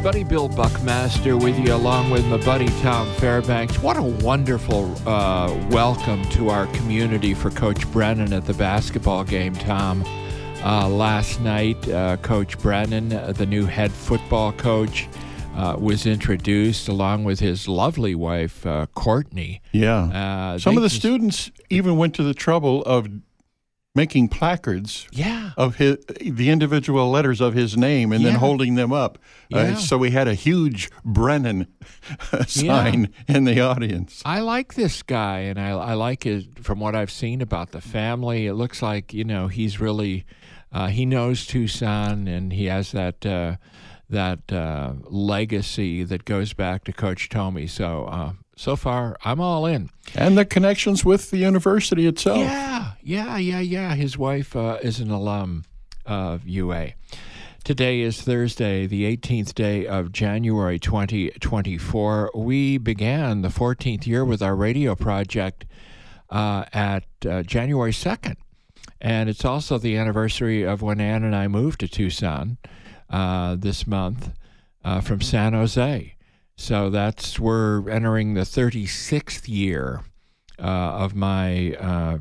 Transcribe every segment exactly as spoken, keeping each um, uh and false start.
everybody. Bill Buckmaster with you, along with my buddy Tom Fairbanks. What a wonderful uh, welcome to our community for Coach Brennan at the basketball game, Tom. Uh, last night, uh, Coach Brennan, uh, the new head football coach, uh, was introduced along with his lovely wife, uh, Courtney. Yeah. Uh, Some of the just, students even went to the trouble of making placards yeah. of his, the individual letters of his name and yeah. then holding them up. Yeah. Uh, so we had a huge Brennan sign yeah. in the audience. I like this guy, and I, I like it from what I've seen about the family. It looks like, you know, he's really, uh, he knows Tucson, and he has that uh, that uh, legacy that goes back to Coach Tomey. So, uh, so far, I'm all in. And the connections with the university itself. Yeah, yeah, yeah, yeah. His wife uh, is an alum of U A. Today is Thursday, the eighteenth day of January twenty twenty-four. We began the fourteenth year with our radio project uh, at uh, January second. And it's also the anniversary of when Ann and I moved to Tucson uh, this month uh, from San Jose. So that's, we're entering the thirty-sixth year uh, of my uh,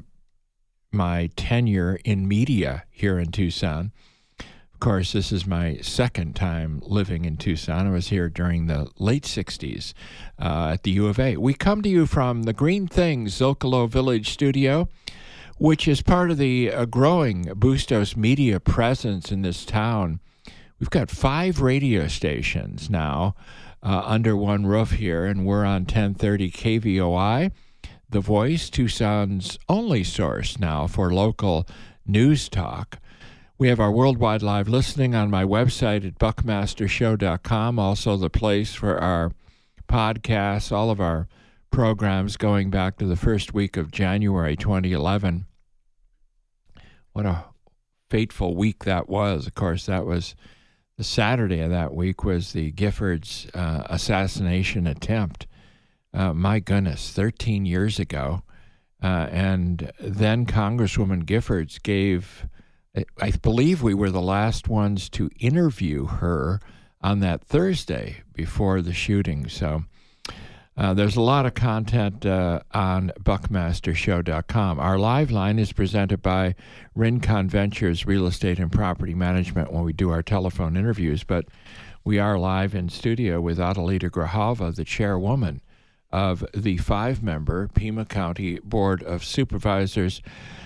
my tenure in media here in Tucson. Of course, this is my second time living in Tucson. I was here during the late sixties uh, at the U of A. We come to you from the Green Things Zocalo Village studio, which is part of the uh, growing Bustos media presence in this town. We've got five radio stations now uh, under one roof here, and we're on ten thirty K V O I, The Voice, Tucson's only source now for local news talk. We have our worldwide live listening on my website at buckmaster show dot com, also the place for our podcasts, all of our programs going back to the first week of January twenty eleven. What a fateful week that was. Of course, that was the Saturday of that week was the Giffords uh, assassination attempt. Uh, my goodness, thirteen years ago. Uh, and then Congresswoman Giffords gave, I believe we were the last ones to interview her on that Thursday before the shooting. So uh, there's a lot of content uh, on buckmaster show dot com. Our live line is presented by Rincon Ventures Real Estate and Property Management when we do our telephone interviews, but we are live in studio with Adelita Grijalva, the chairwoman of the five-member Pima County Board of Supervisors.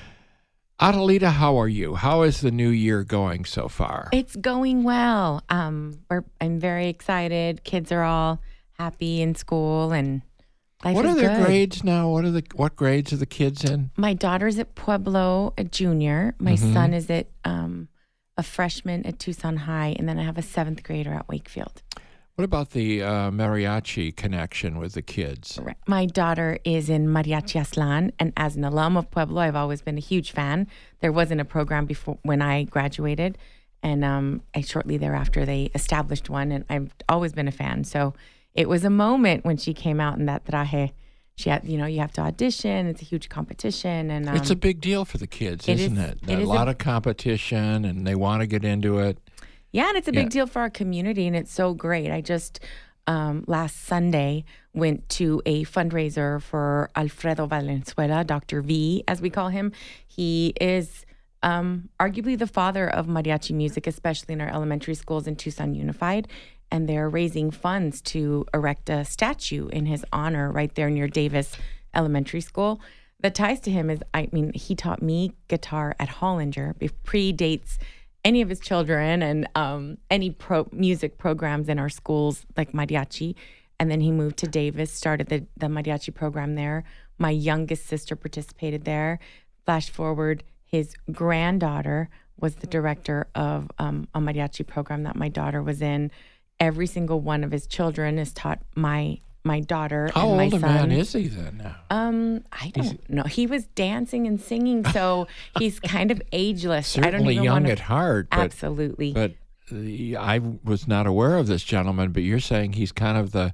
Adelita, how are you? How is the new year going so far? It's going well. Um, we're, I'm very excited. Kids are all happy in school, and life what is are their good. grades now? What are the what grades are the kids in? My daughter's at Pueblo, a junior. My Mm-hmm. son is at um, a freshman at Tucson High, and then I have a seventh grader at Wakefield. What about the uh, mariachi connection with the kids? My daughter is in Mariachi Aslan, and as an alum of Pueblo, I've always been a huge fan. There wasn't a program before when I graduated, and um, I, shortly thereafter they established one, and I've always been a fan. So it was a moment when she came out in that traje. She had, you know, you have to audition. It's a huge competition, and um, it's a big deal for the kids, it isn't is, it? it a is lot a, of competition, and they want to get into it. Yeah, and it's a big Yeah. deal for our community, and it's so great. I just, um, last Sunday, went to a fundraiser for Alfredo Valenzuela, Doctor V, as we call him. He is um, arguably the father of mariachi music, especially in our elementary schools in Tucson Unified, and they're raising funds to erect a statue in his honor right there near Davis Elementary School. The ties to him is, I mean, he taught me guitar at Hollinger. It predates any of his children and um, any pro music programs in our schools like mariachi. And then he moved to Davis, started the, the mariachi program there. My youngest sister participated there. Flash forward, his granddaughter was the director of um, a mariachi program that my daughter was in. Every single one of his children is taught my my daughter How and my old a son. man is he then now? Um, I don't know. He was dancing and singing, so he's kind of ageless. I don't Certainly even young wanna, at heart. But, Absolutely. But the, I was not aware of this gentleman, but you're saying he's kind of the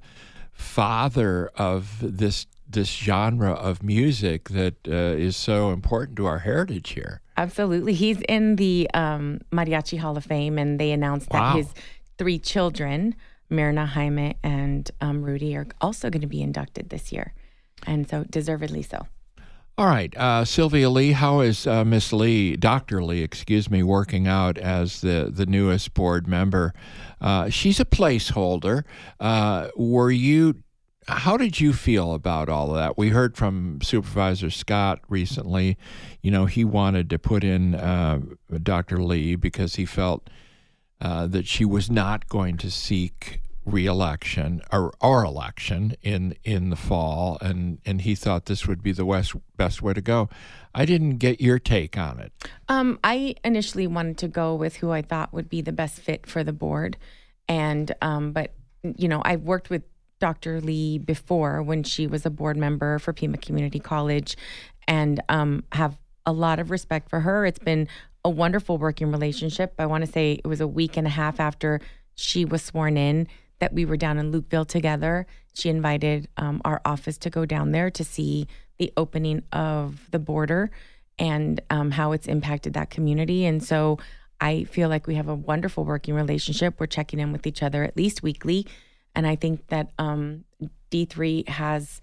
father of this this genre of music that uh, is so important to our heritage here. Absolutely. He's in the um, Mariachi Hall of Fame, and they announced Wow. that his three children Myrna, Jaime, and um, Rudy are also going to be inducted this year. And so deservedly so. All right. Uh, Sylvia Lee, how is uh, Miss Lee, Doctor Lee, excuse me, working out as the, the newest board member? Uh, she's a placeholder. Uh, were you, how did you feel about all of that? We heard from Supervisor Scott recently, you know, he wanted to put in uh, Doctor Lee because he felt uh, that she was not going to seek re-election or, or election in in the fall, and and he thought this would be the west, best way to go. I didn't get your take on it. Um, I initially wanted to go with who I thought would be the best fit for the board, and um, but you know I've worked with Doctor Lee before when she was a board member for Pima Community College, and um, have a lot of respect for her. It's been a wonderful working relationship. I want to say it was a week and a half after she was sworn in that we were down in Lukeville together. She invited um, our office to go down there to see the opening of the border and um, how it's impacted that community. And so I feel like we have a wonderful working relationship. We're checking in with each other at least weekly. And I think that um, D three has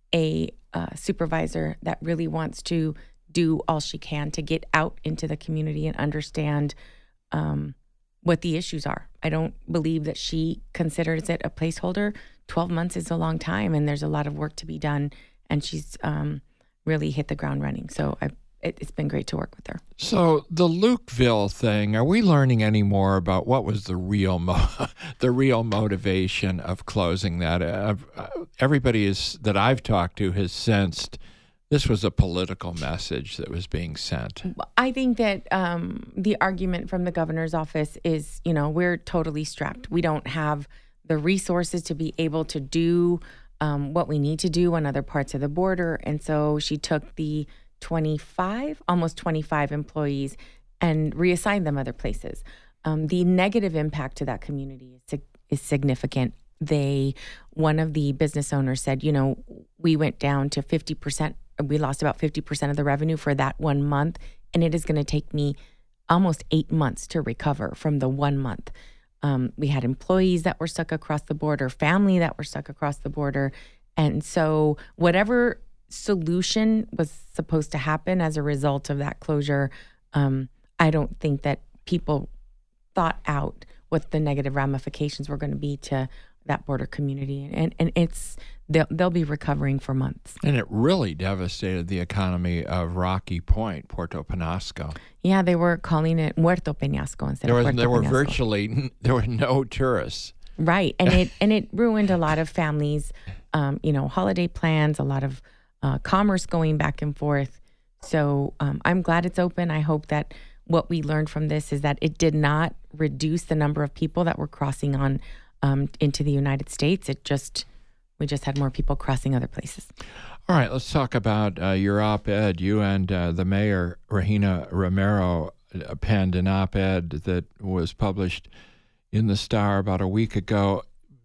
a uh, supervisor that really wants to do all she can to get out into the community and understand um, what the issues are. I don't believe that she considers it a placeholder. twelve months is a long time, and there's a lot of work to be done, and she's um, really hit the ground running. So I, it, it's been great to work with her. So the Lukeville thing, are we learning any more about what was the real mo- the real motivation of closing that? Uh, everybody is that I've talked to has sensed this was a political message that was being sent. I think that um, the argument from the governor's office is, you know, we're totally strapped. We don't have the resources to be able to do um, what we need to do on other parts of the border. And so she took the twenty-five, almost twenty-five employees and reassigned them other places. Um, the negative impact to that community is, is significant. They, one of the business owners said, you know, we went down to fifty percent. We lost about fifty percent of the revenue for that one month. And it is going to take me almost eight months to recover from the one month. Um, we had employees that were stuck across the border, family that were stuck across the border. And so whatever solution was supposed to happen as a result of that closure, um, I don't think that people thought out what the negative ramifications were going to be to that border community. And, and it's they'll, they'll be recovering for months. And it really devastated the economy of Rocky Point, Puerto Penasco. Yeah, they were calling it Muerto Peñasco instead there of was, Puerto There were Peñasco. virtually, there were no tourists. Right. And it and it ruined a lot of families, um, you know, holiday plans, a lot of uh, commerce going back and forth. So um, I'm glad it's open. I hope that what we learned from this is that it did not reduce the number of people that were crossing on um, into the United States. It just, we just had more people crossing other places. All right, let's talk about uh, your op-ed. You and uh, the mayor, Regina Romero, uh, penned an op-ed that was published in the Star about a week ago.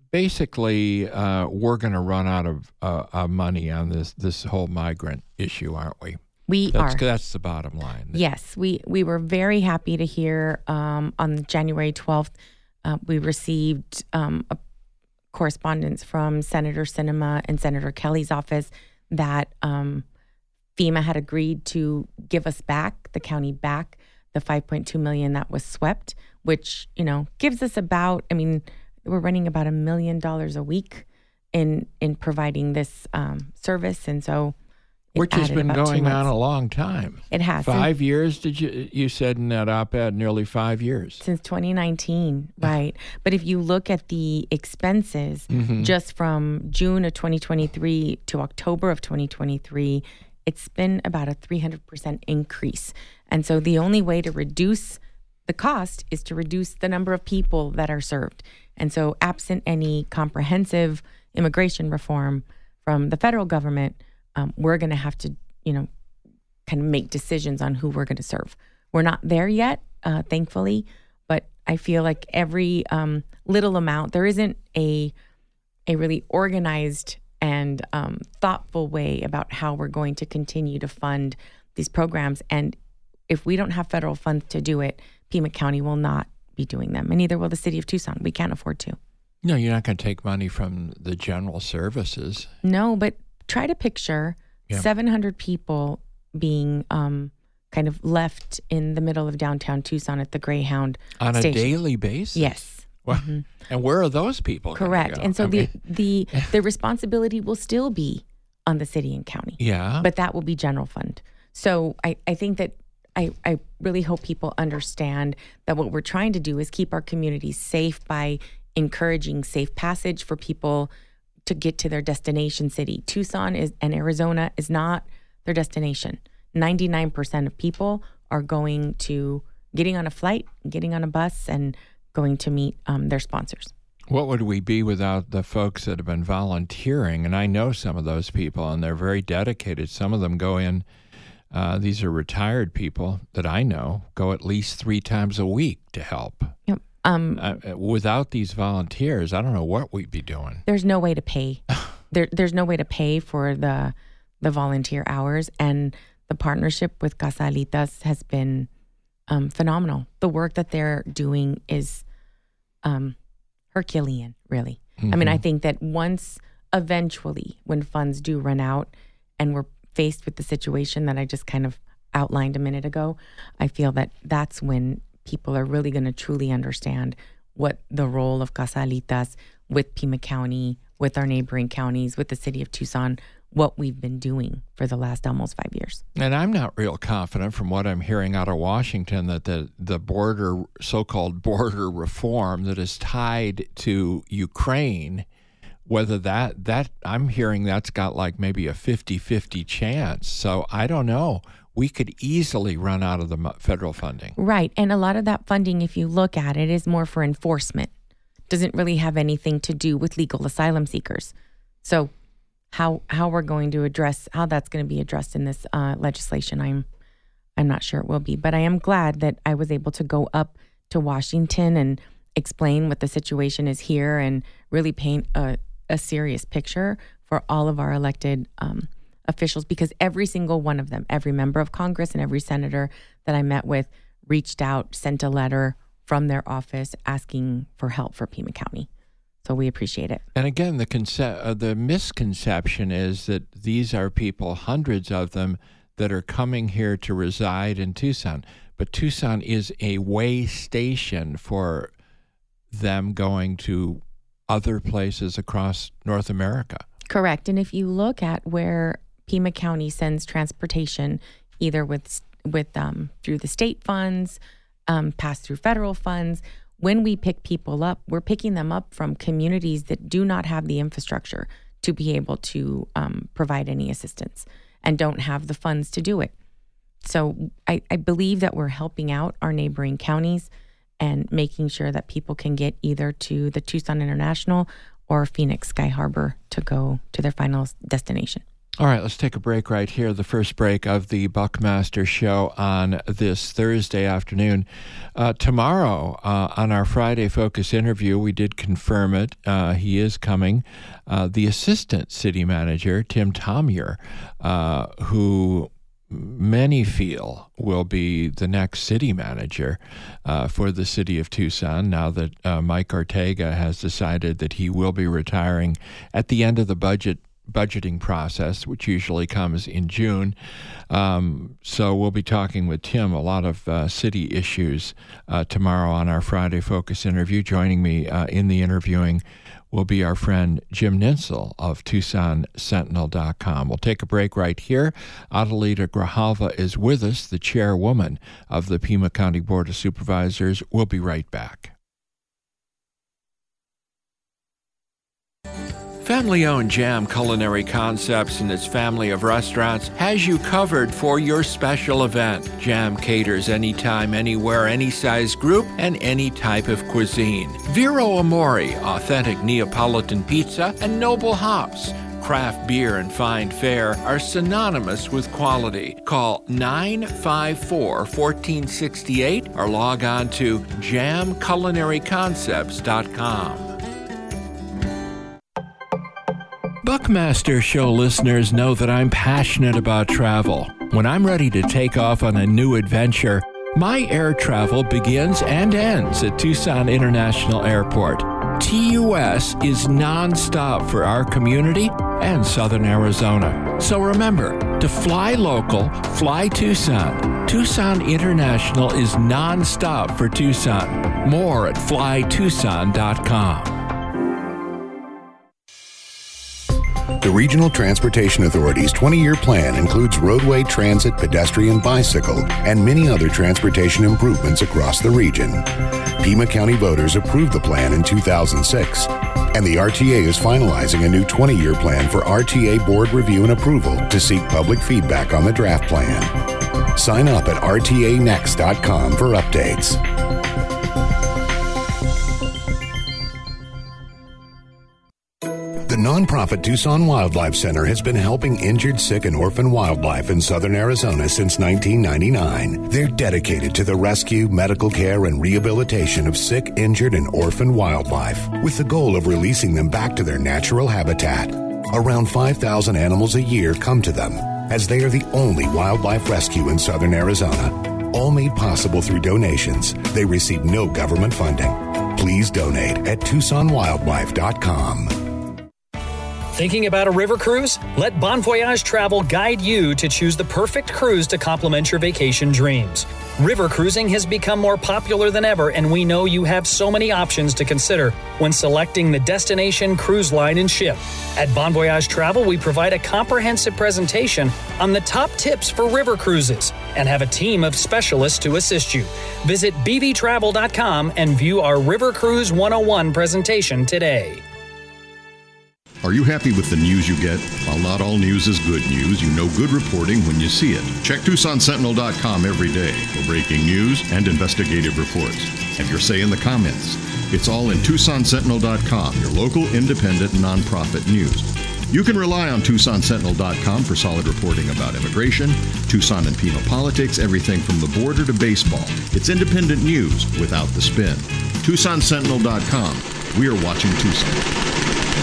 Basically, uh, we're going to run out of uh, uh, money on this this whole migrant issue, aren't we? We that's, are. That's the bottom line. Yes, we, we were very happy to hear um, on January twelfth, uh, we received um, a correspondence from Senator Sinema and Senator Kelly's office that um, FEMA had agreed to give us back, the county back, the five point two million dollars that was swept, which, you know, gives us about, I mean, we're running about a million dollars a week in in providing this um, service. And so it Which has added been about two going on months. a long time. It has. Five years, did you you said in that op-ed, nearly five years. Since twenty nineteen, right. But if you look at the expenses, Mm-hmm. just from June of twenty twenty-three to October of twenty twenty-three, it's been about a three hundred percent increase. And so the only way to reduce the cost is to reduce the number of people that are served. And so absent any comprehensive immigration reform from the federal government, um, we're going to have to, you know, kind of make decisions on who we're going to serve. We're not there yet, uh, thankfully, but I feel like every um, little amount, there isn't a a really organized and um, thoughtful way about how we're going to continue to fund these programs. And if we don't have federal funds to do it, Pima County will not be doing them, and neither will the city of Tucson. We can't afford to. No, you're not going to take money from the general services. No, but try to picture Yeah. seven hundred people being um, kind of left in the middle of downtown Tucson at the Greyhound On a station. daily basis? Yes. Well, Mhm. And where are those people gonna Correct. go? And so I the, mean, the the responsibility will still be on the city and county. yeah. But that will be general fund. So I, I think that I, I really hope people understand that what we're trying to do is keep our communities safe by encouraging safe passage for people to get to their destination city. Tucson is and Arizona is not their destination. ninety-nine percent of people are going to getting on a flight, getting on a bus, and going to meet um, their sponsors. What would we be without the folks that have been volunteering? And I know some of those people, and they're very dedicated. Some of them go in, uh, these are retired people that I know, go at least three times a week to help. Yep. Um, Uh, without these volunteers, I don't know what we'd be doing. there's no way to pay. there, there's no way to pay for the the volunteer hours, and the partnership with Casa Alitas has been um, phenomenal. The work that they're doing is um, Herculean, really. I mean, I think that once, eventually, when funds do run out, and we're faced with the situation that I just kind of outlined a minute ago, I feel that that's when people are really going to truly understand what the role of Casa Alitas with Pima County, with our neighboring counties, with the city of Tucson, what we've been doing for the last almost five years. And I'm not real confident from what I'm hearing out of Washington that the, the border, so-called border reform that is tied to Ukraine, whether that, that I'm hearing that's got like maybe a fifty-fifty chance. So I don't know. We could easily run out of the mo- federal funding. Right. And a lot of that funding, if you look at it, is more for enforcement. Doesn't really have anything to do with legal asylum seekers. So how how we're going to address, how that's going to be addressed in this uh, legislation, I'm I'm not sure it will be. But I am glad that I was able to go up to Washington and explain what the situation is here and really paint a, a serious picture for all of our elected um, officials, because every single one of them, every member of Congress and every senator that I met with reached out, sent a letter from their office asking for help for Pima County. So we appreciate it. And again, the conce- uh, the misconception is that these are people, hundreds of them, that are coming here to reside in Tucson. But Tucson is a way station for them going to other places across North America. Correct. And if you look at where Pima County sends transportation, either with with um, through the state funds, um, pass through federal funds, when we pick people up, we're picking them up from communities that do not have the infrastructure to be able to um, provide any assistance and don't have the funds to do it. So I, I believe that we're helping out our neighboring counties and making sure that people can get either to the Tucson International or Phoenix Sky Harbor to go to their final destination. All right, let's take a break right here, the first break of the Buckmaster Show on this Thursday afternoon. Uh, tomorrow, uh, on our Friday Focus interview, we did confirm it. Uh, he is coming. Uh, the Assistant City Manager, Tim Tomyer, uh, who many feel will be the next city manager uh, for the city of Tucson, now that uh, Mike Ortega has decided that he will be retiring at the end of the budget budgeting process, which usually comes in June. Um, so we'll be talking with Tim a lot of uh, city issues uh, tomorrow on our Friday Focus interview. Joining me uh, in the interviewing will be our friend Jim Ninsel of Tucson Sentinel dot com. We'll take a break right here. Adelita Grijalva is with us, the chairwoman of the Pima County Board of Supervisors. We'll be right back. Family-owned Jam Culinary Concepts and its family of restaurants has you covered for your special event. Jam caters anytime, anywhere, any size group, and any type of cuisine. Vero Amore, authentic Neapolitan pizza, and Noble Hops. Craft beer and fine fare are synonymous with quality. Call nine five four, one four six eight or log on to jam culinary concepts dot com. Buckmaster Show listeners know that I'm passionate about travel. When I'm ready to take off on a new adventure, my air travel begins and ends at Tucson International Airport. T U S is nonstop for our community and Southern Arizona. So remember, to fly local, fly Tucson. Tucson International is nonstop for Tucson. More at fly tucson dot com. The Regional Transportation Authority's twenty-year plan includes roadway, transit, pedestrian, bicycle, and many other transportation improvements across the region. Pima County voters approved the plan in two thousand six, and the R T A is finalizing a new twenty-year plan for R T A board review and approval to seek public feedback on the draft plan. Sign up at R T A next dot com for updates. The nonprofit Tucson Wildlife Center has been helping injured, sick, and orphan wildlife in southern Arizona since nineteen ninety-nine. They're dedicated to the rescue, medical care, and rehabilitation of sick, injured, and orphan wildlife, with the goal of releasing them back to their natural habitat. Around five thousand animals a year come to them, as they are the only wildlife rescue in southern Arizona. All made possible through donations. They receive no government funding. Please donate at tucson wildlife dot com. Thinking about a river cruise? Let Bon Voyage Travel guide you to choose the perfect cruise to complement your vacation dreams. River cruising has become more popular than ever, and we know you have so many options to consider when selecting the destination, cruise line, and ship. At Bon Voyage Travel, we provide a comprehensive presentation on the top tips for river cruises and have a team of specialists to assist you. Visit b v travel dot com and view our River Cruise one oh one presentation today. Are you happy with the news you get? While not all news is good news, you know good reporting when you see it. Check Tucson Sentinel dot com every day for breaking news and investigative reports. Have your say in the comments. It's all in Tucson Sentinel dot com, your local independent nonprofit news. You can rely on Tucson Sentinel dot com for solid reporting about immigration, Tucson and Pima politics, everything from the border to baseball. It's independent news without the spin. Tucson Sentinel dot com. We are watching Tucson.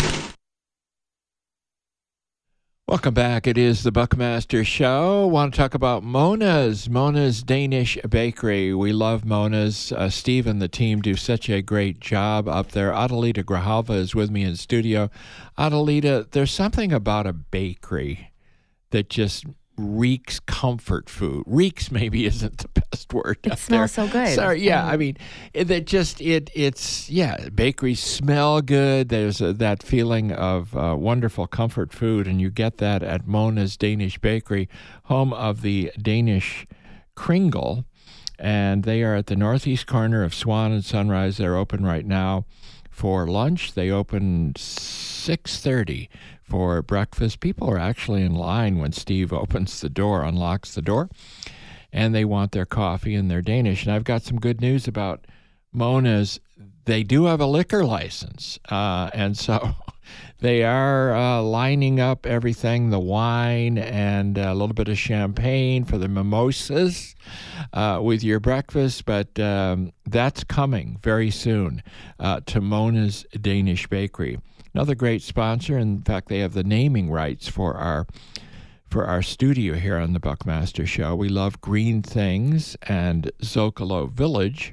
Welcome back. It is the Buckmaster Show. I want to talk about Mona's, Mona's Danish Bakery. We love Mona's. Uh, Steve and the team do such a great job up there. Adelita Grijalva is with me in studio. Adelita, there's something about a bakery that just reeks comfort food. Reeks maybe isn't the best word. It smells there. so good. Sorry, yeah. Um, I mean, it, it just it it's yeah. Bakeries smell good. There's a, that feeling of uh, wonderful comfort food, and you get that at Mona's Danish Bakery, home of the Danish Kringle, and they are at the northeast corner of Swan and Sunrise. They're open right now for lunch. They open six thirty. For breakfast. People are actually in line when Steve opens the door, unlocks the door, and they want their coffee and their Danish. And I've got some good news about Mona's. They do have a liquor license, uh, and so they are uh, lining up everything, the wine and a little bit of champagne for the mimosas uh, with your breakfast, but um, that's coming very soon uh, to Mona's Danish Bakery. Another great sponsor. In fact, they have the naming rights for our for our studio here on the Buckmaster Show. We love Green Things and Zocalo Village.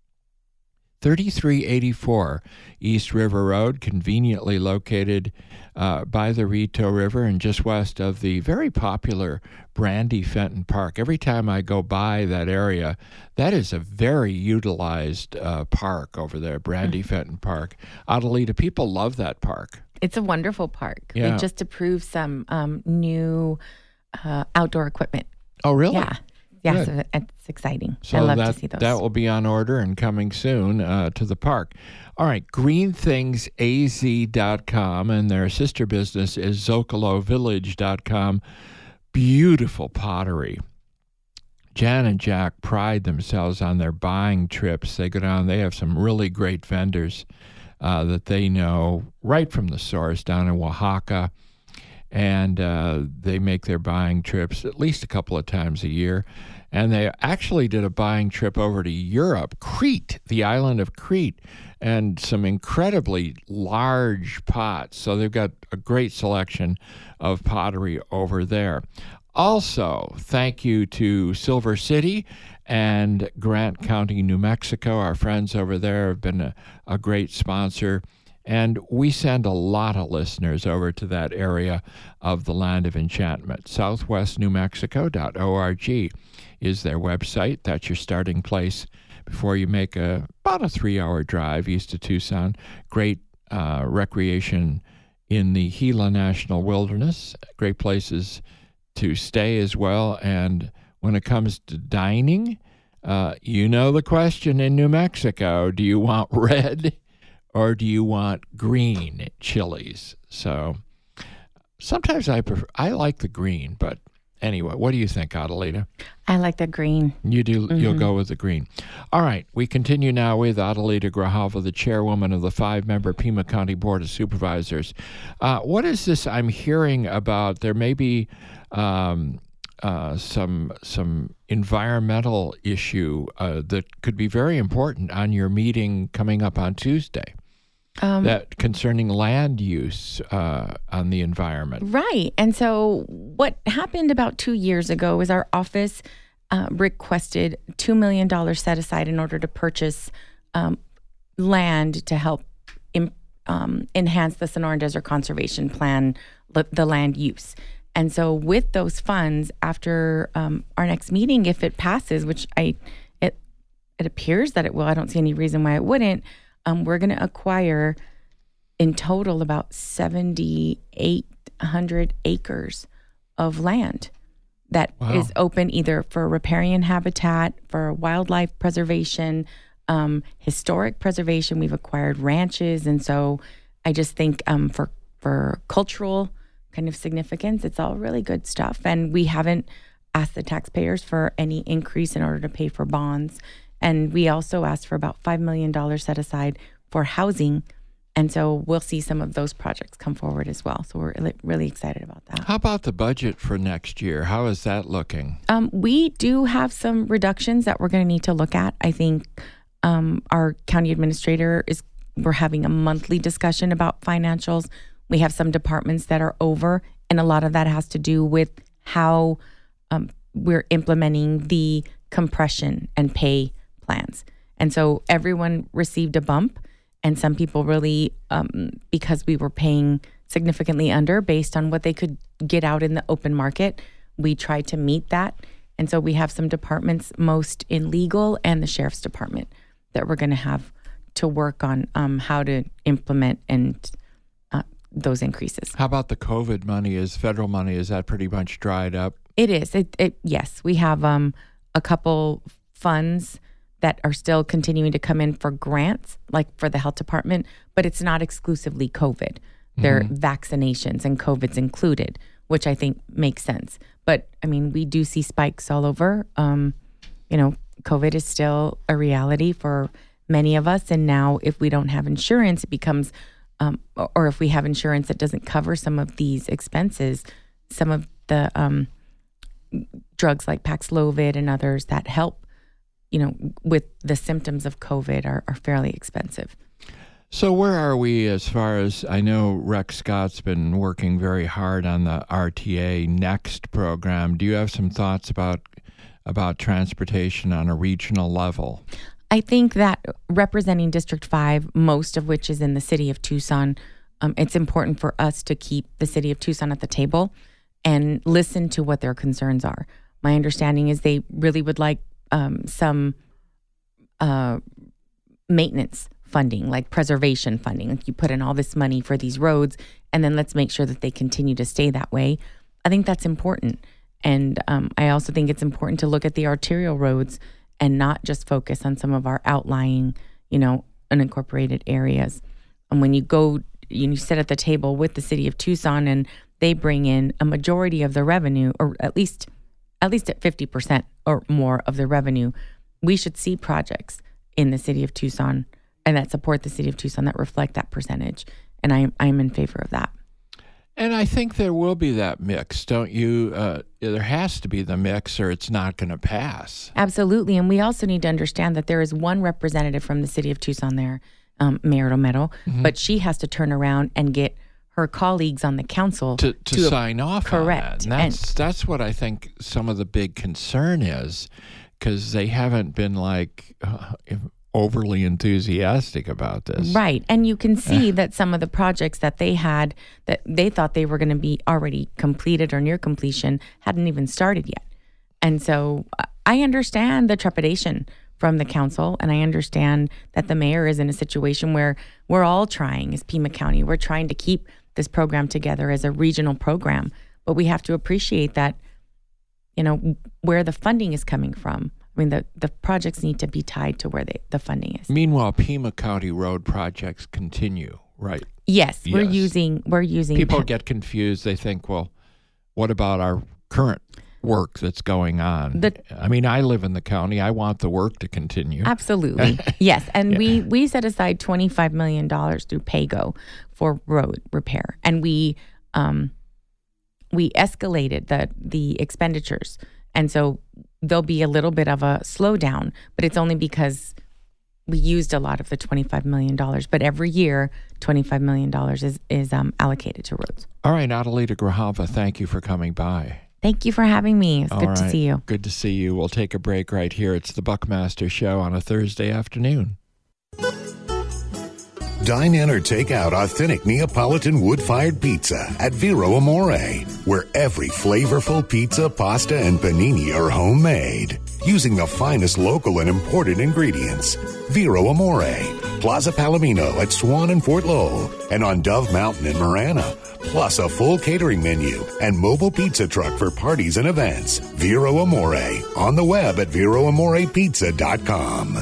thirty-three eighty-four East River Road, conveniently located uh, by the Rito River and just west of the very popular Brandy Fenton Park. Every time I go by that area, that is a very utilized uh, park over there, Brandy mm-hmm. Fenton Park. Adelita, people love that park. It's a wonderful park. Yeah. They just approved some um, new uh, outdoor equipment. Oh, really? Yeah. Yeah, Good. so it's exciting. So I love that, to see those. That will be on order and coming soon uh, to the park. All right, green things a z dot com, and their sister business is zocalo village dot com. Beautiful pottery. Jan and Jack pride themselves on their buying trips. They go down, they have some really great vendors uh, that they know right from the source down in Oaxaca. And uh, they make their buying trips at least a couple of times a year. And they actually did a buying trip over to Europe, Crete, the island of Crete, and some incredibly large pots. So they've got a great selection of pottery over there. Also, thank you to Silver City and Grant County, New Mexico. Our friends over there have been a, a great sponsor. And we send a lot of listeners over to that area of the Land of Enchantment. southwest new mexico dot org is their website. That's your starting place before you make a about a three-hour drive east of Tucson. Great uh, recreation in the Gila National Wilderness. Great places to stay as well. And when it comes to dining, uh, you know the question in New Mexico, do you want red or do you want green chilies? So sometimes I prefer, I like the green, but anyway, what do you think, Adelita? I like the green. You do, Mm-hmm. You'll go with the green. All right, we continue now with Adelita Grijalva, the chairwoman of the five-member Pima County Board of Supervisors. Uh, what is this I'm hearing about? There may be um, uh, some some environmental issue uh, that could be very important on your meeting coming up on Tuesday. Um, that concerning land use uh, on the environment. Right. And so what happened about two years ago is our office uh, requested two million dollars set aside in order to purchase um, land to help im- um, enhance the Sonoran Desert Conservation Plan, the, the land use. And so with those funds, after um, our next meeting, if it passes, which I it it appears that it will, I don't see any reason why it wouldn't, Um, we're going to acquire in total about seven thousand eight hundred acres of land that Wow. is open either for riparian habitat, for wildlife preservation, um, historic preservation. We've acquired ranches. And so I just think um, for, for cultural kind of significance, it's all really good stuff. And we haven't asked the taxpayers for any increase in order to pay for bonds. And we also asked for about five million dollars set aside for housing. And so we'll see some of those projects come forward as well. So we're really, really excited about that. How about the budget for next year? How is that looking? Um, we do have some reductions that we're going to need to look at. I think um, our county administrator is, we're having a monthly discussion about financials. We have some departments that are over, and a lot of that has to do with how um, we're implementing the compression and pay plans. And so everyone received a bump, and some people really, um, because we were paying significantly under based on what they could get out in the open market, we tried to meet that. And so we have some departments, most in legal and the sheriff's department, that we're going to have to work on um, how to implement and uh, those increases. How about the COVID money? Is federal money, is that pretty much dried up? It is. It, it yes, we have um, a couple funds that are still continuing to come in for grants, like for the health department, but it's not exclusively COVID. They're mm-hmm. vaccinations, and COVID's included, which I think makes sense. But I mean, we do see spikes all over. Um, you know, COVID is still a reality for many of us. And now if we don't have insurance, it becomes, um, or if we have insurance that doesn't cover some of these expenses, some of the um, drugs like Paxlovid and others that help, you know, with the symptoms of COVID are, are fairly expensive. So where are we as far as, I know Rex Scott's been working very hard on the R T A Next program. Do you have some thoughts about about transportation on a regional level? I think that representing District five, most of which is in the city of Tucson, um, it's important for us to keep the city of Tucson at the table and listen to what their concerns are. My understanding is they really would like um, some uh, maintenance funding, like preservation funding. Like you put in all this money for these roads, and then let's make sure that they continue to stay that way. I think that's important. And um, I also think it's important to look at the arterial roads and not just focus on some of our outlying, you know, unincorporated areas. And when you go, you, you sit at the table with the city of Tucson, and they bring in a majority of the revenue, or at least at least at fifty percent or more of the revenue, we should see projects in the city of Tucson and that support the city of Tucson that reflect that percentage. And I, I'm in favor of that. And I think there will be that mix, don't you? Uh, there has to be the mix, or it's not going to pass. Absolutely. And we also need to understand that there is one representative from the city of Tucson there, um, Mayor Romero, mm-hmm. but she has to turn around and get her colleagues on the council to, to, to sign off correct. on that. And that's, and, that's what I think some of the big concern is, because they haven't been like uh, overly enthusiastic about this. Right. And you can see that some of the projects that they had that they thought they were going to be already completed or near completion hadn't even started yet. And so I understand the trepidation from the council, and I understand that the mayor is in a situation where we're all trying as Pima County. We're trying to keep this program together as a regional program, but we have to appreciate that, you know, where the funding is coming from. I mean, the, the projects need to be tied to where they, the funding is. Meanwhile, Pima County road projects continue, right? Yes, yes. we're using we're using. People pe- get confused. They think, well, what about our current work that's going on? The, I mean, I live in the county. I want the work to continue. Absolutely, yes. And yeah. we we set aside twenty-five million dollars through PAYGO for road repair, and we um we escalated the the expenditures, and so there'll be a little bit of a slowdown, but it's only because we used a lot of the twenty-five million dollars. But every year, twenty-five million dollars is, is um, allocated to roads. All right, Adelita Grijalva, thank you for coming by. Thank you for having me. It's All good right. to see you. Good to see you. We'll take a break right here. It's the Buckmaster Show on a Thursday afternoon. Dine in or take out authentic Neapolitan wood-fired pizza at Vero Amore, where every flavorful pizza, pasta, and panini are homemade, using the finest local and imported ingredients. Vero Amore, Plaza Palomino at Swan and Fort Lowell, and on Dove Mountain in Marana, plus a full catering menu and mobile pizza truck for parties and events. Vero Amore, on the web at vero amore pizza dot com.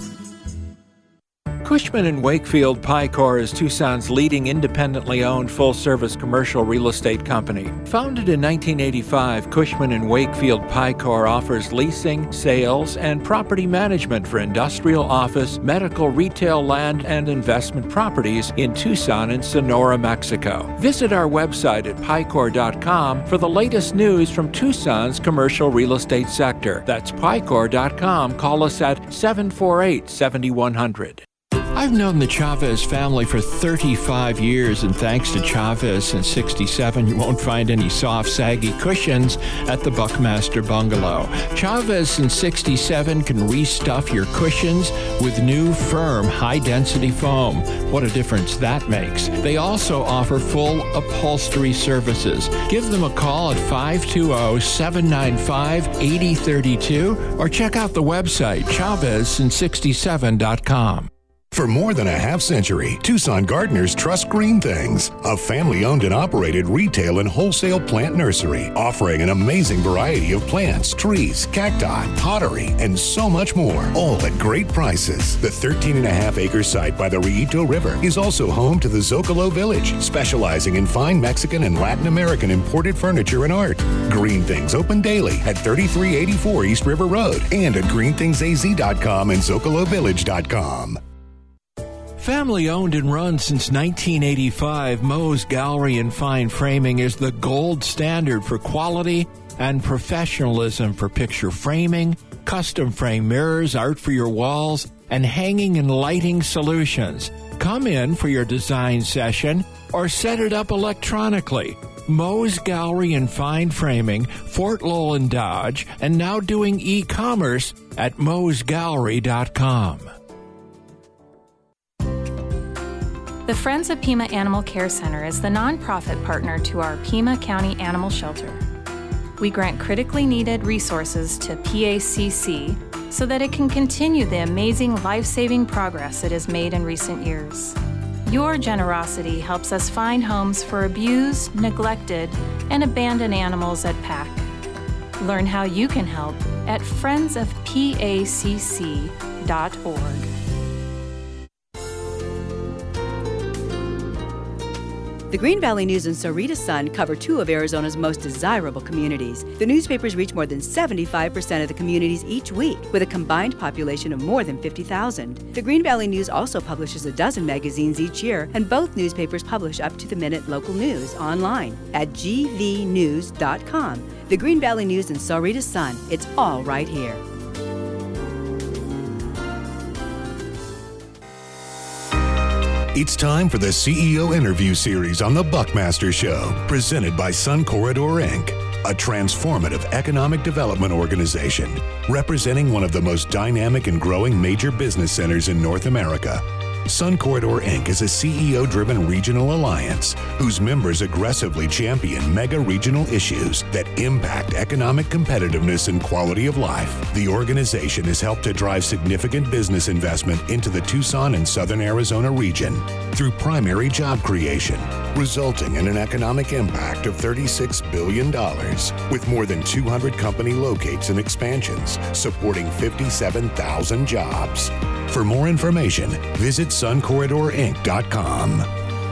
Cushman and Wakefield Picor is Tucson's leading independently owned full-service commercial real estate company. Founded in nineteen eighty-five, Cushman and Wakefield Picor offers leasing, sales, and property management for industrial, office, medical, retail, land, and investment properties in Tucson and Sonora, Mexico. Visit our website at picor dot com for the latest news from Tucson's commercial real estate sector. That's picor dot com. Call us at seven four eight, seven one zero zero. I've known the Chavez family for thirty-five years, and thanks to Chavez in sixty-seven, you won't find any soft, saggy cushions at the Buckmaster Bungalow. Chavez in sixty-seven can restuff your cushions with new, firm, high-density foam. What a difference that makes. They also offer full upholstery services. Give them a call at five two zero, seven nine five, eight zero three two or check out the website, chavez in sixty-seven dot com. For more than a half century, Tucson gardeners trust Green Things, a family-owned and operated retail and wholesale plant nursery, offering an amazing variety of plants, trees, cacti, pottery, and so much more, all at great prices. The thirteen and a half acre site by the Rillito River is also home to the Zocalo Village, specializing in fine Mexican and Latin American imported furniture and art. Green Things open daily at thirty-three eighty-four East River Road and at green things a z dot com and zocalo village dot com. Family owned and run since nineteen eighty-five, Moe's Gallery and Fine Framing is the gold standard for quality and professionalism for picture framing, custom frame mirrors, art for your walls, and hanging and lighting solutions. Come in for your design session or set it up electronically. Moe's Gallery and Fine Framing, Fort Lowell and Dodge, and now doing e-commerce at moes gallery dot com. The Friends of Pima Animal Care Center is the nonprofit partner to our Pima County Animal Shelter. We grant critically needed resources to P A C C so that it can continue the amazing life-saving progress it has made in recent years. Your generosity helps us find homes for abused, neglected, and abandoned animals at P A C. Learn how you can help at friends of p a c c dot org. The Green Valley News and Sahuarita Sun cover two of Arizona's most desirable communities. The newspapers reach more than seventy-five percent of the communities each week, with a combined population of more than fifty thousand. The Green Valley News also publishes a dozen magazines each year, and both newspapers publish up-to-the-minute local news online at g v news dot com. The Green Valley News and Sahuarita Sun, it's all right here. It's time for the C E O interview series on the Buckmaster Show, presented by Sun Corridor Incorporated, a transformative economic development organization representing one of the most dynamic and growing major business centers in North America. Sun Corridor Incorporated is a C E O-driven regional alliance whose members aggressively champion mega regional issues that impact economic competitiveness and quality of life. The organization has helped to drive significant business investment into the Tucson and Southern Arizona region through primary job creation, resulting in an economic impact of thirty-six billion dollars, with more than two hundred company locates and expansions, supporting fifty-seven thousand jobs. For more information, visit sun corridor inc dot com.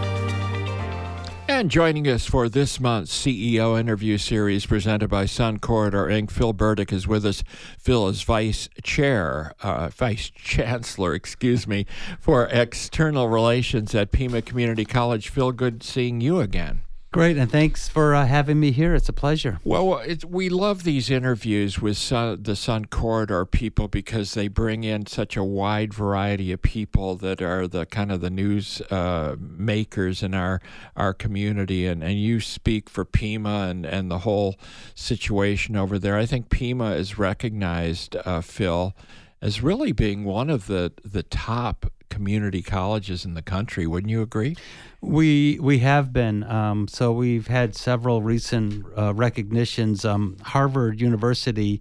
And joining us for this month's C E O interview series presented by Sun Corridor Incorporated, Phil Burdick is with us. Phil is Vice Chair, uh, Vice Chancellor, excuse me, for External Relations at Pima Community College. Phil, good seeing you again. Great, and thanks for uh, having me here. It's a pleasure. Well, it's, we love these interviews with Sun, the Sun Corridor people because they bring in such a wide variety of people that are the kind of the news uh, makers in our our community. And, and you speak for Pima and, and the whole situation over there. I think Pima is recognized, uh, Phil, as really being one of the, the top community colleges in the country. Wouldn't you agree? We we have been. Um, so we've had several recent uh, recognitions. Um, Harvard University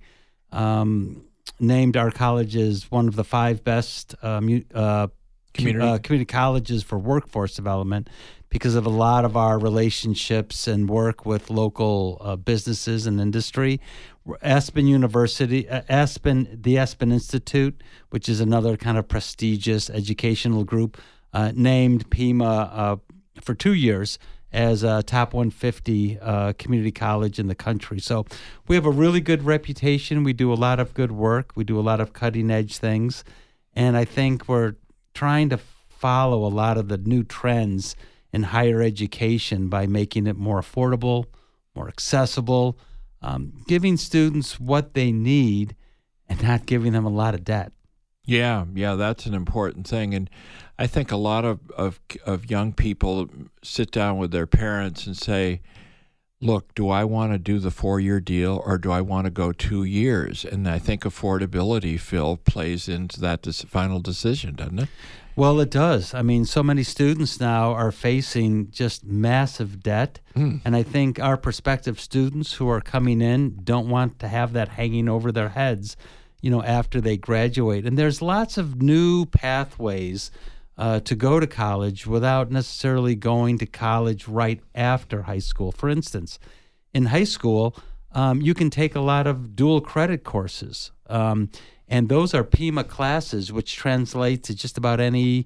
um, named our college as one of the five best um, uh, community. Uh, community colleges for workforce development because of a lot of our relationships and work with local uh, businesses and industry. Aspen University, uh, Aspen, the Aspen Institute, which is another kind of prestigious educational group, uh, named Pima uh, for two years as a top one hundred fifty uh, community college in the country. So we have a really good reputation. We do a lot of good work. We do a lot of cutting edge things. And I think we're trying to follow a lot of the new trends in higher education by making it more affordable, more accessible, Um, giving students what they need and not giving them a lot of debt. Yeah, yeah, that's an important thing. And I think a lot of, of, of young people sit down with their parents and say, look, do I want to do the four-year deal or do I want to go two years? And I think affordability, Phil, plays into that dis- final decision, doesn't it? Well, it does. I mean, so many students now are facing just massive debt. Mm. And I think our prospective students who are coming in don't want to have that hanging over their heads, you know, after they graduate. And there's lots of new pathways uh, to go to college without necessarily going to college right after high school. For instance, in high school, um, you can take a lot of dual credit courses. Um And those are Pima classes, which translate to just about any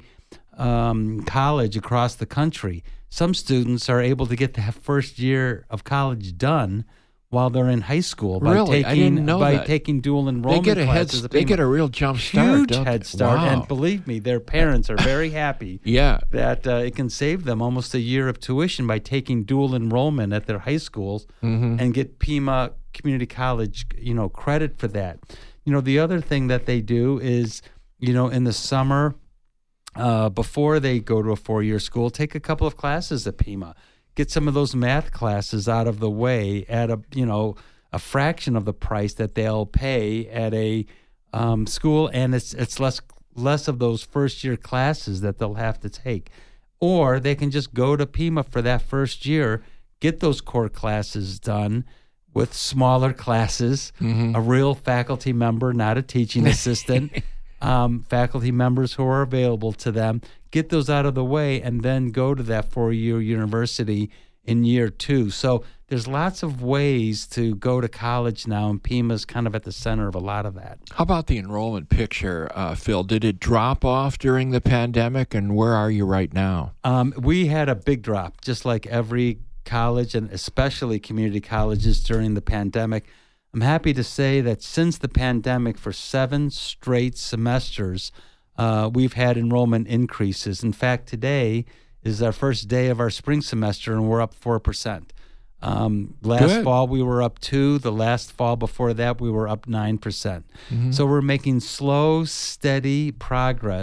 um, college across the country. Some students are able to get that first year of college done while they're in high school by really? taking I didn't know by that. taking dual enrollment they get a classes. head, They get a real jump start. Huge don't head they? start, Wow. and believe me, their parents are very happy. Yeah, that uh, it can save them almost a year of tuition by taking dual enrollment at their high schools mm-hmm. and get Pima Community College, you know, credit for that. You know, the other thing that they do is, you know, in the summer, uh, before they go to a four-year school, take a couple of classes at Pima. Get some of those math classes out of the way at a, you know, a fraction of the price that they'll pay at a um, school, and it's it's less less of those first-year classes that they'll have to take. Or they can just go to Pima for that first year, get those core classes done, with smaller classes, mm-hmm. a real faculty member, not a teaching assistant, um, faculty members who are available to them, get those out of the way, and then go to that four-year university in year two. So there's lots of ways to go to college now, and Pima's kind of at the center of a lot of that. How about the enrollment picture, uh, Phil? Did it drop off during the pandemic, and where are you right now? Um, we had a big drop, just like every college and especially community colleges during the pandemic. I'm happy to say that since the pandemic, for seven straight semesters, uh, we've had enrollment increases. In fact, today is our first day of our spring semester, and we're up four percent. Um, last Good. fall, we were up two. The last fall before that, we were up nine percent. Mm-hmm. So we're making slow, steady progress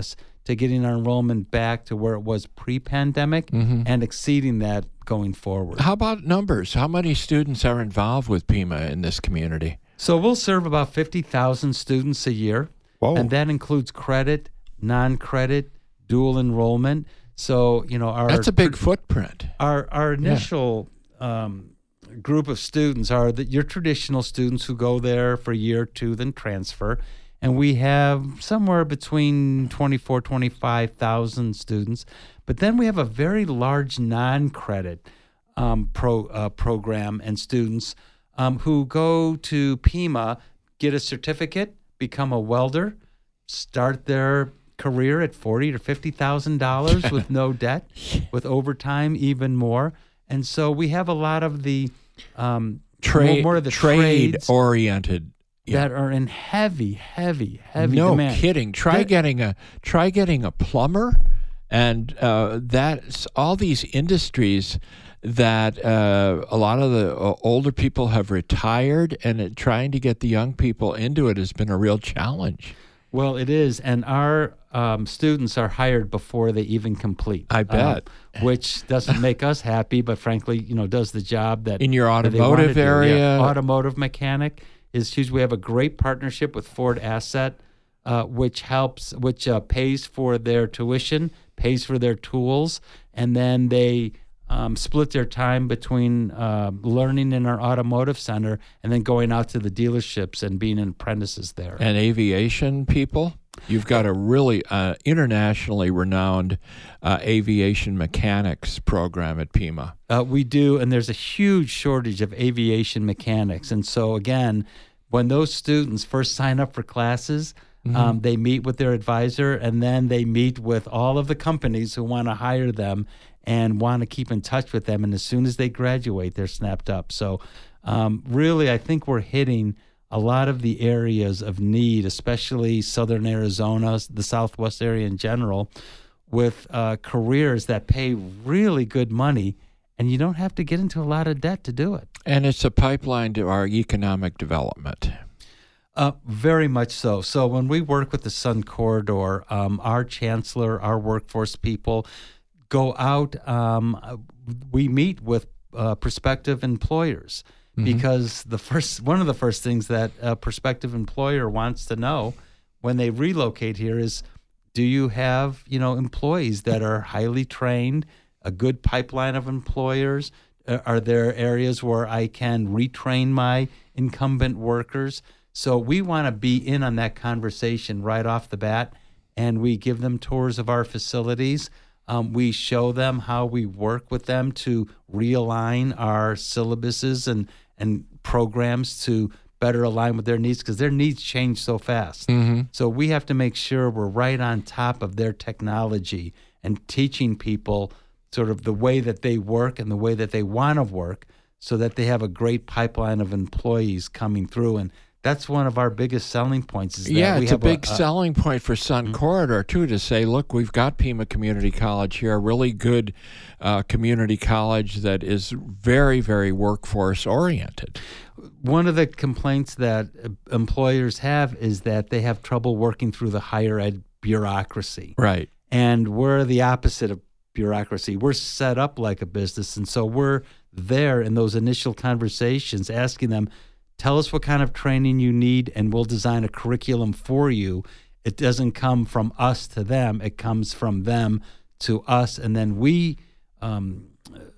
to getting our enrollment back to where it was pre-pandemic Mm-hmm. and exceeding that going forward. How about numbers? How many students are involved with Pima in this community? So we'll serve about fifty thousand students a year, Whoa. and that includes credit, non-credit, dual enrollment. So, you know, our That's a big footprint. Our our initial um, group of students are the, your traditional students who go there for a year or two, then transfer. And we have somewhere between twenty-four, twenty-five thousand students. But then we have a very large non-credit um, pro, uh, program and students um, who go to Pima, get a certificate, become a welder, start their career at forty to fifty thousand dollars with no debt, with overtime even more. And so we have a lot of the um, Trade, more of the trade trades oriented. that are in heavy, heavy, heavy no demand. kidding. Try That- getting a try getting a plumber, and uh, that's all these industries that uh, a lot of the uh, older people have retired, and it, trying to get the young people into it has been a real challenge. Well, it is, and our um, students are hired before they even complete. I bet. uh, which doesn't make us happy, but frankly, you know, does the job that In your that they wanna automotive do. Yeah. area? Automotive mechanic is huge. We have a great partnership with Ford Asset, uh, which helps, which uh, pays for their tuition, pays for their tools, and then they um, split their time between uh, learning in our automotive center and then going out to the dealerships and being apprentices there. And aviation people, you've got a really uh, internationally renowned uh, aviation mechanics program at Pima. Uh, we do, and there's a huge shortage of aviation mechanics. And so, again, when those students first sign up for classes, mm-hmm. um, they meet with their advisor, and then they meet with all of the companies who want to hire them and want to keep in touch with them. And as soon as they graduate, they're snapped up. So um, really, I think we're hitting a lot of the areas of need, especially southern Arizona, the Southwest area in general, with uh, careers that pay really good money, and you don't have to get into a lot of debt to do it. And it's a pipeline to our economic development. Uh, very much so. So when we work with the Sun Corridor, um, our chancellor, our workforce people go out. Um, we meet with uh, prospective employers mm-hmm. because the first one of the first things that a prospective employer wants to know when they relocate here is, do you have, you know, employees that are highly trained, a good pipeline of employers? Uh, are there areas where I can retrain my incumbent workers? So we want to be in on that conversation right off the bat, and we give them tours of our facilities. Um, we show them how we work with them to realign our syllabuses and, and programs to better align with their needs, because their needs change so fast. Mm-hmm. So we have to make sure we're right on top of their technology and teaching people sort of the way that they work and the way that they want to work, so that they have a great pipeline of employees coming through. And that's one of our biggest selling points. Is that yeah, we it's a have big a, a, selling point for Sun mm-hmm. Corridor, too, to say, look, we've got Pima Community College here, a really good uh, community college that is very, very workforce-oriented. One of the complaints that employers have is that they have trouble working through the higher ed bureaucracy. Right. And we're the opposite of bureaucracy. We're set up like a business, and so we're there in those initial conversations asking them, tell us what kind of training you need, and we'll design a curriculum for you. It doesn't come from us to them. It comes from them to us, and then we um,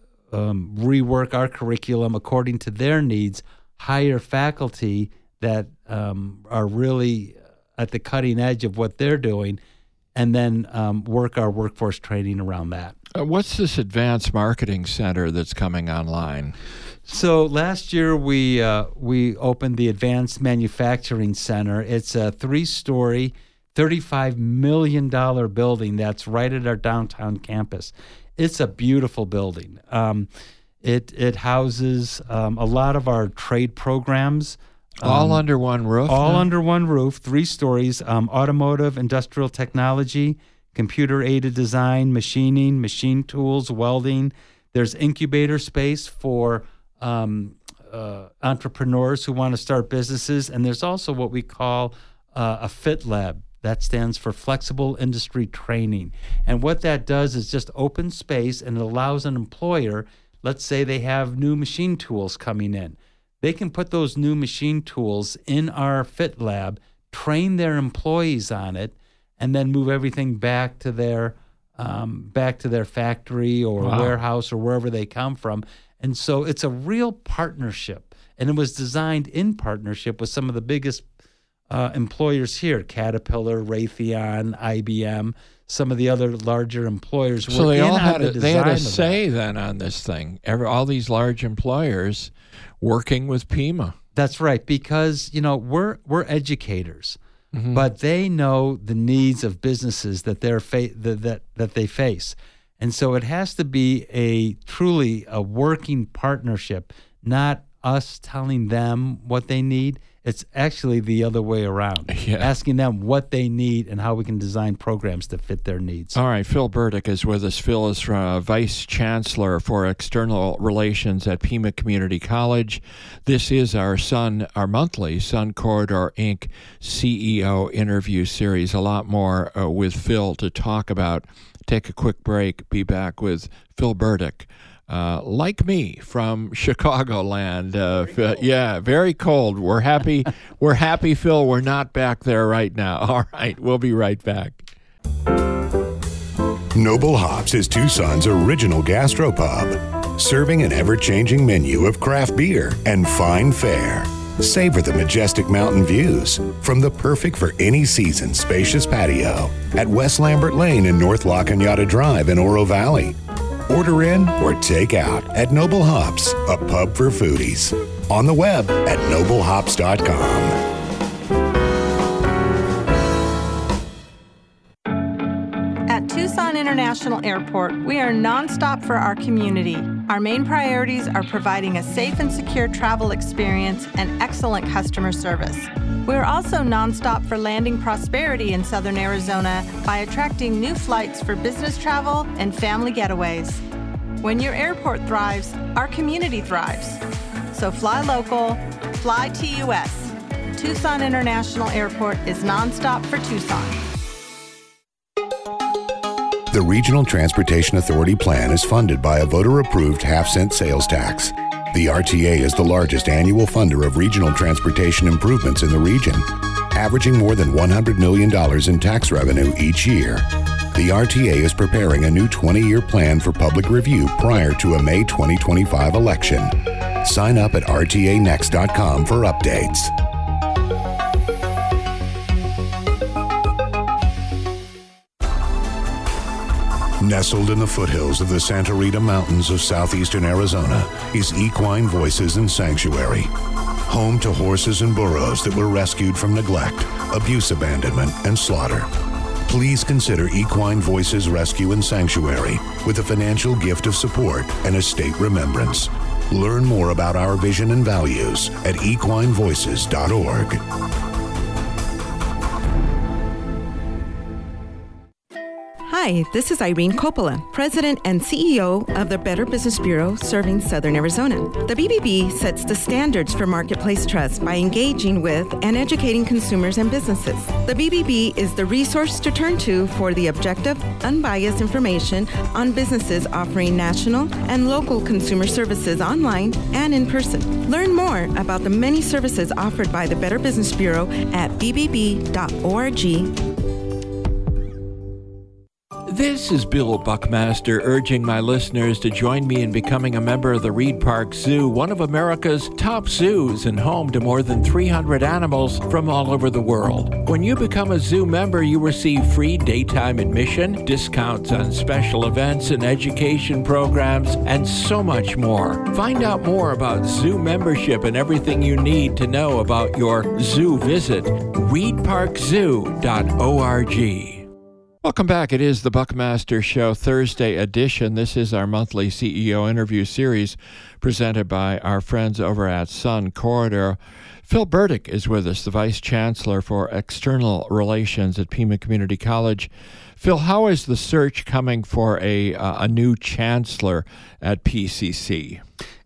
um, rework our curriculum according to their needs, hire faculty that um, are really at the cutting edge of what they're doing, and then um, work our workforce training around that. Uh, what's this advanced marketing center that's coming online? So last year we uh, we opened the Advanced Manufacturing Center. It's a three-story, thirty-five million dollars building that's right at our downtown campus. It's a beautiful building. Um, it it houses um, a lot of our trade programs. All um, under one roof? All now? under one roof, three stories, um, automotive, industrial technology, computer-aided design, machining, machine tools, welding. There's incubator space for um, uh, entrepreneurs who want to start businesses. And there's also what we call uh, a fit lab That stands for Flexible Industry Training. And what that does is just open space, and it allows an employer, let's say they have new machine tools coming in. They can put those new machine tools in our Fit Lab, train their employees on it, and then move everything back to their um, back to their factory or wow. warehouse or wherever they come from. And so it's a real partnership. And it was designed in partnership with some of the biggest uh, employers here, Caterpillar, Raytheon, I B M, some of the other larger employers. So they all had the a, they had a of say that. then on this thing. Every, all these large employers working with Pima. That's right, because you know we're we're educators, mm-hmm. but they know the needs of businesses that they're fa- that, that that they face, and so it has to be a truly a working partnership, not us telling them what they need. It's actually the other way around, yeah. asking them what they need and how we can design programs to fit their needs. All right, Phil Burdick is with us. Phil is uh, Vice Chancellor for External Relations at Pima Community College. This is our Sun, our monthly Sun Corridor Incorporated C E O interview series. A lot more uh, with Phil to talk about. Take a quick break. Be back with Phil Burdick. Uh, like me from Chicagoland, uh, very yeah, very cold. We're happy. We're happy, Phil. We're not back there right now. All right, we'll be right back. Noble Hops is Tucson's original gastropub, serving an ever-changing menu of craft beer and fine fare. Savor the majestic mountain views from the perfect for any season spacious patio at West Lambert Lane and North La Cañada Drive in Oro Valley. Order in or take out at Noble Hops, a pub for foodies. On the web at noble hops dot com. At Tucson International Airport, we are nonstop for our community. Our main priorities are providing a safe and secure travel experience and excellent customer service. We are also nonstop for landing prosperity in Southern Arizona by attracting new flights for business travel and family getaways. When your airport thrives, our community thrives. So fly local, fly T U S. Tucson International Airport is nonstop for Tucson. The Regional Transportation Authority plan is funded by a voter-approved half-cent sales tax. The R T A is the largest annual funder of regional transportation improvements in the region, averaging more than one hundred million dollars in tax revenue each year. The R T A is preparing a new twenty-year plan for public review prior to a May twenty twenty-five election. Sign up at R T A next dot com for updates. Nestled in the foothills of the Santa Rita Mountains of southeastern Arizona is Equine Voices and Sanctuary, home to horses and burros that were rescued from neglect, abuse, abandonment, and slaughter. Please consider Equine Voices Rescue and Sanctuary with a financial gift of support and a state remembrance. Learn more about our vision and values at equine voices dot org. Hi, this is Irene Coppola, President and C E O of the Better Business Bureau serving Southern Arizona. The B B B sets the standards for marketplace trust by engaging with and educating consumers and businesses. The B B B is the resource to turn to for the objective, unbiased information on businesses offering national and local consumer services online and in person. Learn more about the many services offered by the Better Business Bureau at b b b dot org. This is Bill Buckmaster urging my listeners to join me in becoming a member of the Reed Park Zoo, one of America's top zoos and home to more than three hundred animals from all over the world. When you become a zoo member, you receive free daytime admission, discounts on special events and education programs, and so much more. Find out more about zoo membership and everything you need to know about your zoo visit. reed park zoo dot org. Welcome back. It is the Buckmaster Show Thursday edition. This is our monthly C E O interview series presented by our friends over at Sun Corridor. Phil Burdick is with us, the Vice Chancellor for External Relations at Pima Community College. Phil, how is the search coming for a uh, a new chancellor at P C C?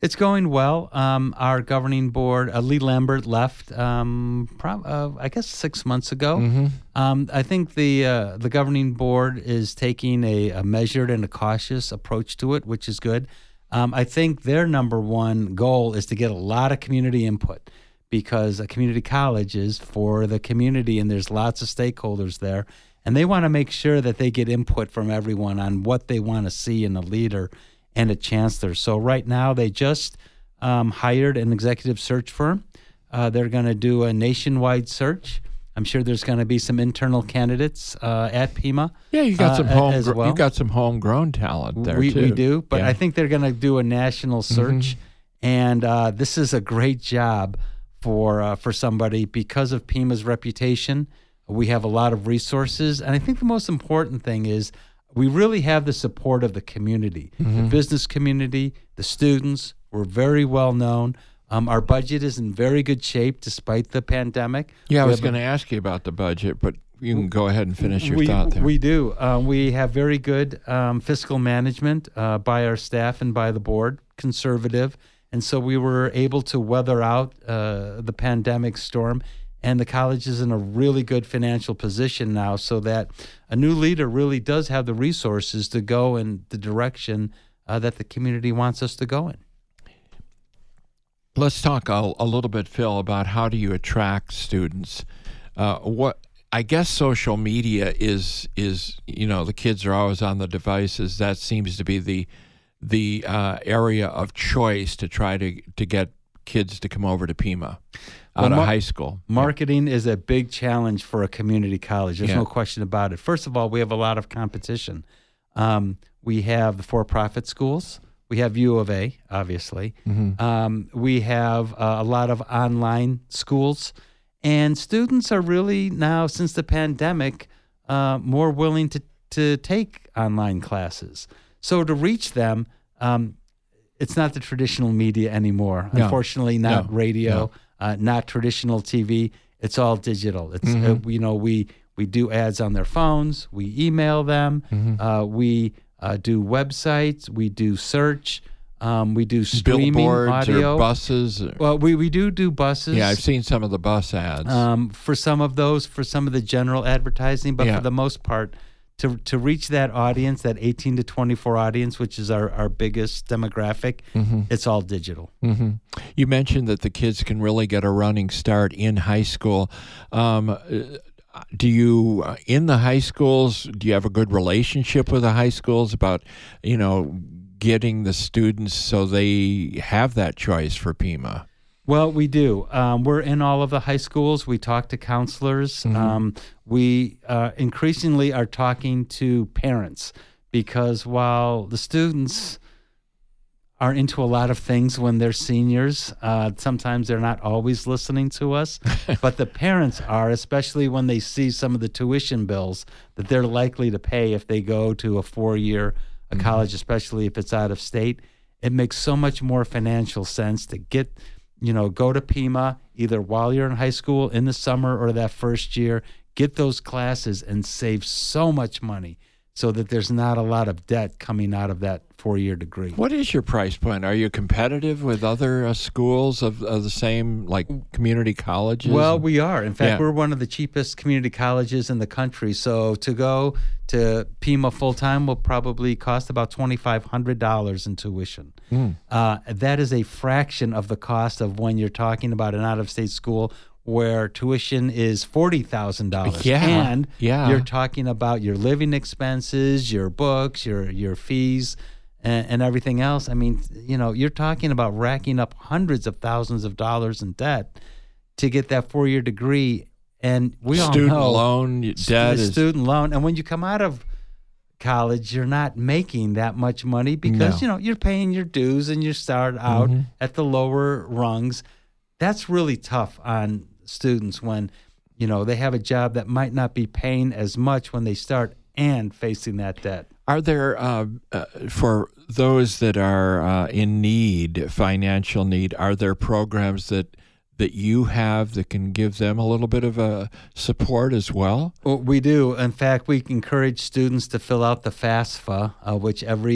It's going well. Um, our governing board, uh, Lee Lambert, left, um, pro- uh, I guess, six months ago. Mm-hmm. Um, I think the uh, the governing board is taking a, a measured and a cautious approach to it, which is good. Um, I think their number one goal is to get a lot of community input, because a community college is for the community, and there's lots of stakeholders there, and they want to make sure that they get input from everyone on what they want to see in a leader and a chancellor. So right now they just um, hired an executive search firm. Uh, they're going to do a nationwide search. I'm sure there's going to be some internal candidates uh, at Pima. Yeah, you got uh, some home. as well. You got some homegrown talent there we, too. We do, but yeah. I think they're going to do a national search, mm-hmm. and uh, this is a great job for uh, for somebody because of Pima's reputation. We have a lot of resources, and I think the most important thing is we really have the support of the community, mm-hmm. the business community, the students. We're very well known. Um, our budget is in very good shape despite the pandemic. Yeah, I We was have a- going to ask you about the budget, but you can go ahead and finish your we, thought there. We do. Uh, we have very good um, fiscal management uh, by our staff and by the board, conservative. And so we were able to weather out uh, the pandemic storm. And the college is in a really good financial position now, so that a new leader really does have the resources to go in the direction uh, that the community wants us to go in. Let's talk a, a little bit, Phil, about how do you attract students. Uh, what I guess social media is is you know the kids are always on the devices. That seems to be the the uh, area of choice to try to to get kids to come over to Pima out Well, of mar- high school. Marketing is a big challenge for a community college. There's Yeah. no question about it. First of all, we have a lot of competition. Um, we have the for-profit schools. We have U of A, obviously. Mhm. Um, we have uh, a lot of online schools. And students are really now, since the pandemic, uh, more willing to, to take online classes. So to reach them, um, it's not the traditional media anymore. No. Unfortunately, not No. radio, No. Uh, not traditional T V. It's all digital. It's Mhm. uh, you know we we do ads on their phones. We email them. Mhm. Uh, we uh, do websites. We do search. Um, we do streaming Billboards audio. or buses. Or, Well, we, we do do buses. yeah, I've seen some of the bus ads. Um, for some of those, for some of the general advertising, but Yeah. for the most part, to to reach that audience, that eighteen to twenty-four audience, which is our, our biggest demographic, Mhm. it's all digital. hmm You mentioned that the kids can really get a running start in high school. Um, uh, do you, uh, in the high schools, do you have a good relationship with the high schools about, you know, getting the students so they have that choice for Pima? Well, we do. Um, we're in all of the high schools. We talk to counselors. Mhm. Um, we uh, increasingly are talking to parents, because while the students are into a lot of things when they're seniors, uh, sometimes they're not always listening to us, but the parents are, especially when they see some of the tuition bills that they're likely to pay if they go to a four-year a college, especially if it's out of state. It makes so much more financial sense to get you know, go to Pima either while you're in high school in the summer or that first year, get those classes and save so much money so that there's not a lot of debt coming out of that four-year degree. What is your price point? Are you competitive with other uh, schools of, of the same, like, community colleges? Well, we are. In fact, Yeah. we're one of the cheapest community colleges in the country. So to go to Pima full-time will probably cost about twenty-five hundred dollars in tuition. Mm. Uh, that is a fraction of the cost of when you're talking about an out-of-state school where tuition is forty thousand dollars. Yeah, And yeah. you're talking about your living expenses, your books, your your fees, and, and everything else. I mean, you know, you're talking about racking up hundreds of thousands of dollars in debt to get that four-year degree. And we Student all know loan debt stu- is- student loan. And when you come out of college, you're not making that much money because, No. you know, you're paying your dues and you start out Mhm. at the lower rungs. That's really tough on students when, you know, they have a job that might not be paying as much when they start and facing that debt. Are there, uh, uh, for those that are uh, in need, financial need, are there programs that that you have that can give them a little bit of a support as well? Well, we do. In fact, we encourage students to fill out the FAFSA, uh, which every s-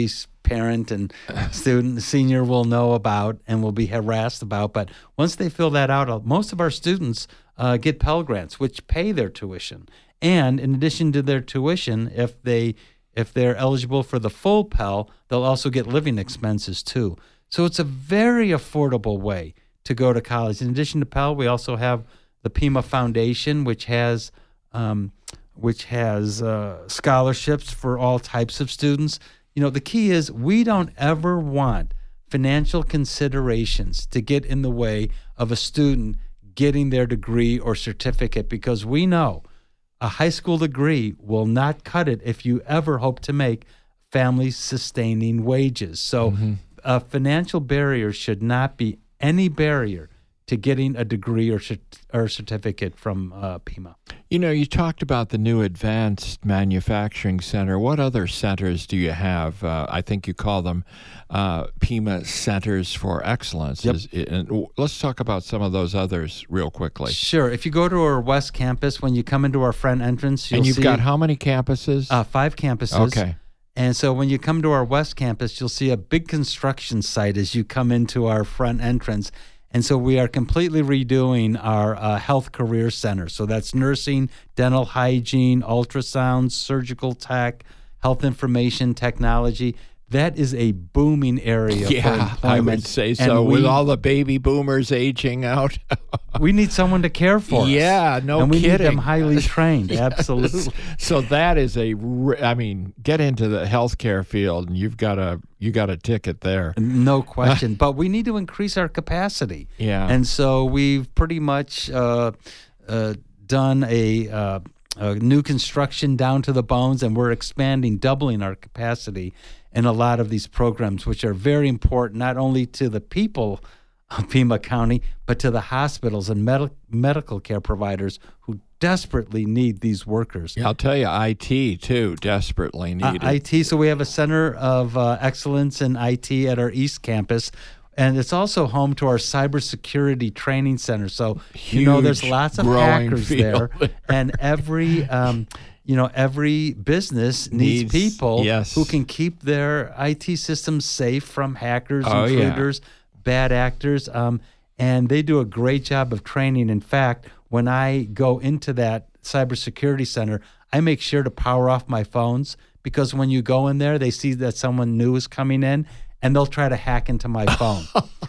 parent and student senior will know about and will be harassed about. But once they fill that out, most of our students uh, get Pell Grants, which pay their tuition. And in addition to their tuition, if they if they're eligible for the full Pell, they'll also get living expenses too. So it's a very affordable way to go to college. In addition to Pell, we also have the Pima Foundation, which has um, which has uh, scholarships for all types of students. You know, the key is we don't ever want financial considerations to get in the way of a student getting their degree or certificate, because we know a high school degree will not cut it if you ever hope to make family-sustaining wages. So mm-hmm. a financial barrier should not be any barrier to getting a degree or, cert- or certificate from uh, Pima. You know, you talked about the new Advanced Manufacturing Center. What other centers do you have? Uh, I think you call them uh, Pima Centers for Excellence. Yep. Is, and let's talk about some of those others real quickly. Sure. If you go to our West Campus, when you come into our front entrance, you'll And you've see, got how many campuses? Uh, five campuses. Okay. And so when you come to our West Campus, you'll see a big construction site as you come into our front entrance. And so we are completely redoing our uh, health career center. So that's nursing, dental hygiene, ultrasound, surgical tech, health information technology. That is a booming area yeah, for employment. I would say so. And we, with all the baby boomers aging out. we need someone to care for us. Yeah, no and we kidding. need them highly trained. Yes. Absolutely. So that is a, I mean, get into the healthcare field and you've got a, you got a ticket there. No question. But we need to increase our capacity. Yeah. And so we've pretty much uh, uh, done a, uh, a new construction down to the bones, and we're expanding, doubling our capacity in a lot of these programs, which are very important, not only to the people of Pima County, but to the hospitals and med- medical care providers who desperately need these workers. Yeah, I'll tell you, I T, too, desperately needed. Uh, I T, so we have a center of uh, excellence in I T at our East Campus, and it's also home to our cybersecurity training center. So, Huge, you know, there's lots of hackers there, there, and every... Um, You know, every business needs, needs people yes. who can keep their I T systems safe from hackers, oh, intruders, yeah. bad actors, um, and they do a great job of training. In fact, when I go into that cybersecurity center, I make sure to power off my phones, because when you go in there, they see that someone new is coming in, and they'll try to hack into my phone.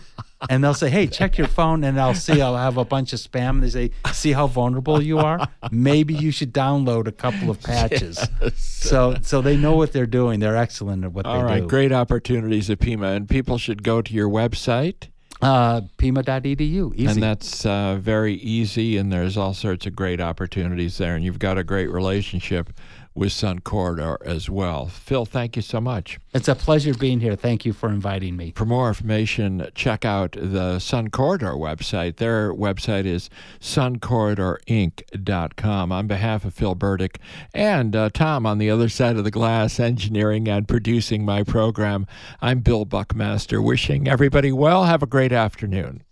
And they'll say, hey, check your phone, and I'll see I'll have a bunch of spam. They say, see how vulnerable you are? Maybe you should download a couple of patches. Yes. So so they know what they're doing. They're excellent at what All they right, do. great opportunities at Pima. And people should go to your website. Uh, Pima dot E D U, easy. And that's uh, very easy, and there's all sorts of great opportunities there. And you've got a great relationship with Sun Corridor as well. Phil, thank you so much. It's a pleasure being here. Thank you for inviting me. For more information, check out the Sun Corridor website. Their website is sun corridor inc dot com. On behalf of Phil Burdick and uh, Tom on the other side of the glass, engineering and producing my program, I'm Bill Buckmaster, wishing everybody well. Have a great afternoon.